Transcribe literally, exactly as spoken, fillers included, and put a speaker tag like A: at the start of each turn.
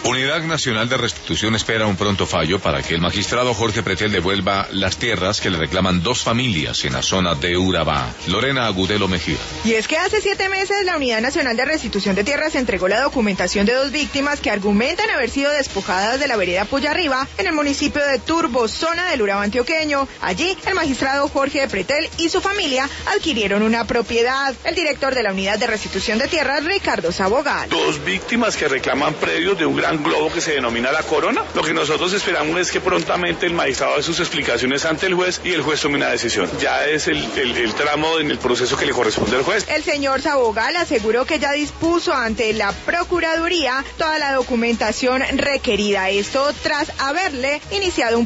A: Unidad Nacional de Restitución espera un pronto fallo para que el magistrado Jorge Pretel devuelva las tierras que le reclaman dos familias en la zona de Urabá. Lorena Agudelo Mejía.
B: Y es que hace siete meses la Unidad Nacional de Restitución de Tierras entregó la documentación de dos víctimas que argumentan haber sido despojadas de la vereda Puya Arriba en el municipio de Turbo, zona del Urabá antioqueño. Allí, el magistrado Jorge Pretel y su familia adquirieron una propiedad. El director de la Unidad de Restitución de Tierras, Ricardo Sabogal.
C: Dos víctimas que reclaman predios de un gran globo que se denomina La Corona. Lo que nosotros esperamos es que prontamente el magistrado dé sus explicaciones ante el juez y el juez tome una decisión. Ya es el, el, el tramo en el proceso que le corresponde al juez.
B: El señor Sabogal aseguró que ya dispuso ante la Procuraduría toda la documentación requerida. Esto tras haberle iniciado un